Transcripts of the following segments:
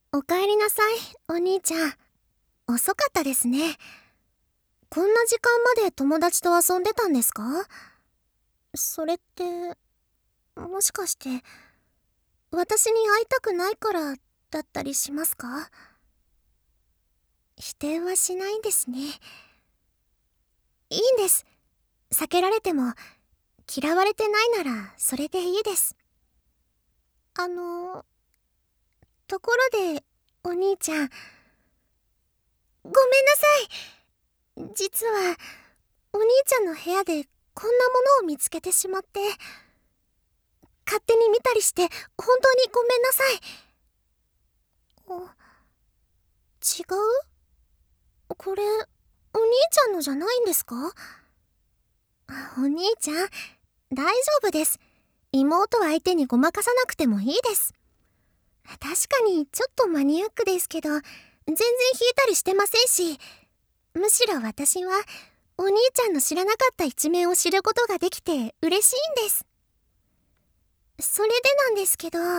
おかえりなさい、お兄ちゃん。遅かったですね。こんな時間まで友達と遊んでたんですか？それって、もしかして、私に会いたくないからだったりしますか？否定はしないんですね。いいんです。避けられても、嫌われてないならそれでいいです。あの、ところで、お兄ちゃん、ごめんなさい。実は、お兄ちゃんの部屋でこんなものを見つけてしまって、勝手に見たりして本当にごめんなさい。違う？これ、お兄ちゃんのじゃないんですか？お兄ちゃん、大丈夫です。妹相手にごまかさなくてもいいです。確かにちょっとマニアックですけど、全然引いたりしてませんし、むしろ私はお兄ちゃんの知らなかった一面を知ることができて嬉しいんです。それでなんですけど、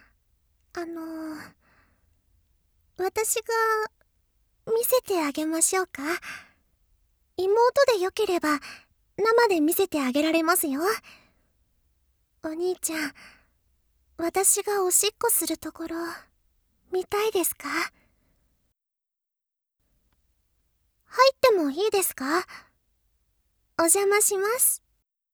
私が見せてあげましょうか？妹でよければ生で見せてあげられますよ。お兄ちゃん、私がおしっこするところ見たいですか？入ってもいいですか？お邪魔します。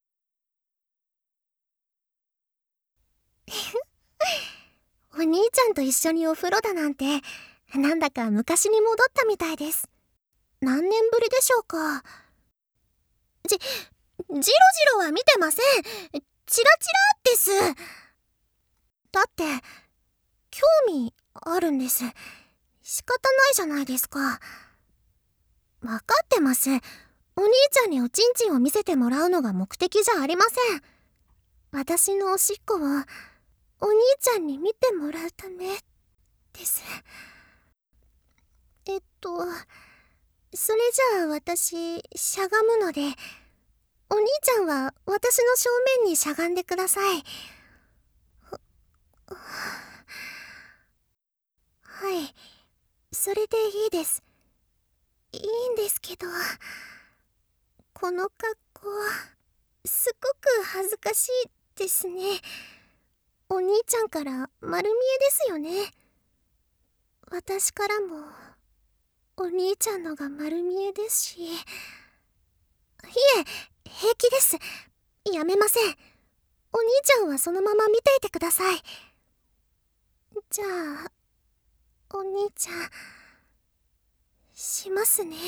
お兄ちゃんと一緒にお風呂だなんて、なんだか昔に戻ったみたいです。何年ぶりでしょうか？じろじろは見てません。チラチラです。だって、興味あるんです。仕方ないじゃないですか。わかってます。お兄ちゃんにおちんちんを見せてもらうのが目的じゃありません。私のおしっこをお兄ちゃんに見てもらうためです。それじゃあ私、しゃがむので、お兄ちゃんは私の正面にしゃがんでください。はい、それでいいです。いいんですけど、この格好、すごく恥ずかしいですね。お兄ちゃんから丸見えですよね。私からも、お兄ちゃんのが丸見えですし。いえ、平気です。やめません。お兄ちゃんはそのまま見ていてください。じゃあ、お兄ちゃん、しますね。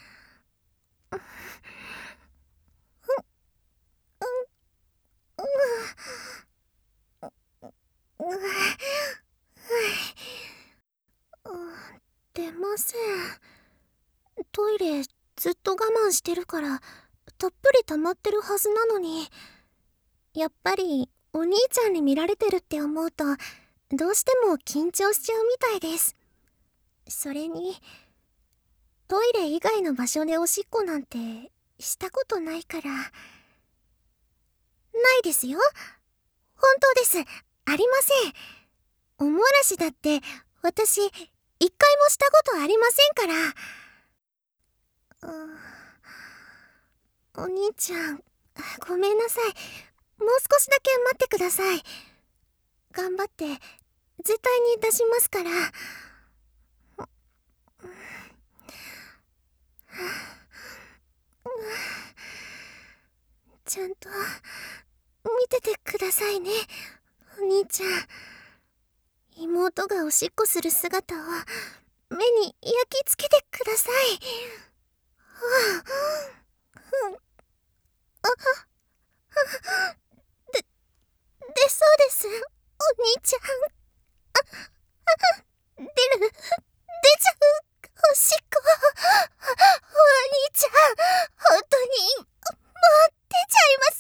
出ません。トイレずっと我慢してるからたっぷり溜まってるはずなのに、やっぱりお兄ちゃんに見られてるって思うとどうしても緊張しちゃうみたいです。それにトイレ以外の場所でおしっこなんてしたことないから。ないですよ。本当です。ありません。おもらしだって私一回もしたことありませんから。お兄ちゃん、ごめんなさい。もう少しだけ待ってください。頑張って絶対に出しますから。ちゃんと見ててくださいね、お兄ちゃん。妹がおしっこする姿を目に焼き付けてください。で、そうです、お兄ちゃん。出ちゃう、おしっこ。お兄ちゃん、本当に、もう出ちゃいます。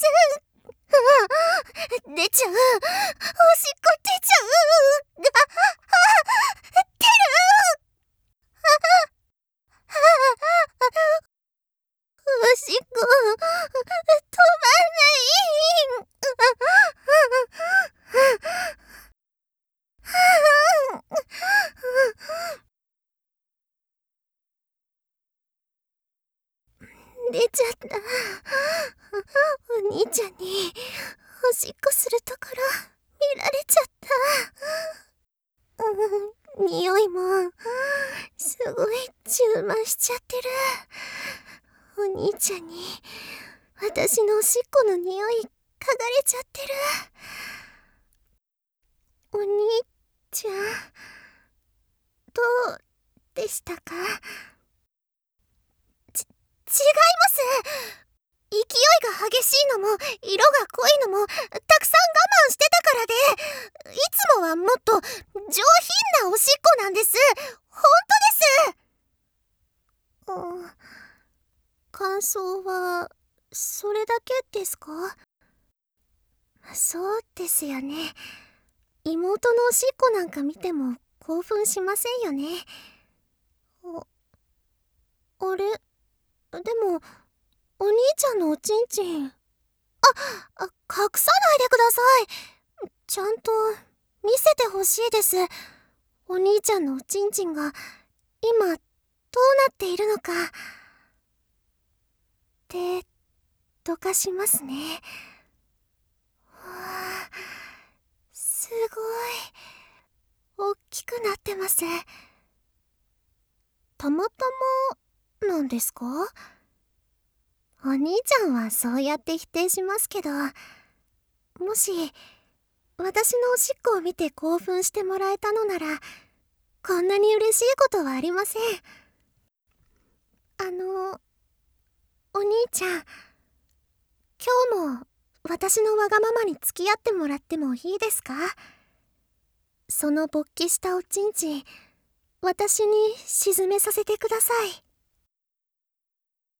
出ちゃう、おしっこ出ちゃう。出る。おしっこ、止まんない。 出ちゃった。お兄ちゃんにおしっこするところ見られちゃった。匂いもすごい充満しちゃってる。お兄ちゃんに私のおしっこの匂い嗅がれちゃってる。お兄ちゃん、どうでしたか？違います。勢いが激しいのも色が濃いのもたくさん我慢してたからで、いつもはもっと上品なおしっこなんです。本当です。感想はそれだけですか？そうですよね。妹のおしっこなんか見ても興奮しませんよね。あれ、でもお兄ちゃんのおちんちん、隠さないでください。ちゃんと見せてほしいです。お兄ちゃんのおちんちんが今どうなっているのか。手どかしますね。すごい大きくなってます。たまたまなんですか？お兄ちゃんはそうやって否定しますけど、もし私のおしっこを見て興奮してもらえたのなら、こんなに嬉しいことはありません。お兄ちゃん、今日も私のわがままに付き合ってもらってもいいですか？その勃起したおちんちん、私に沈めさせてください。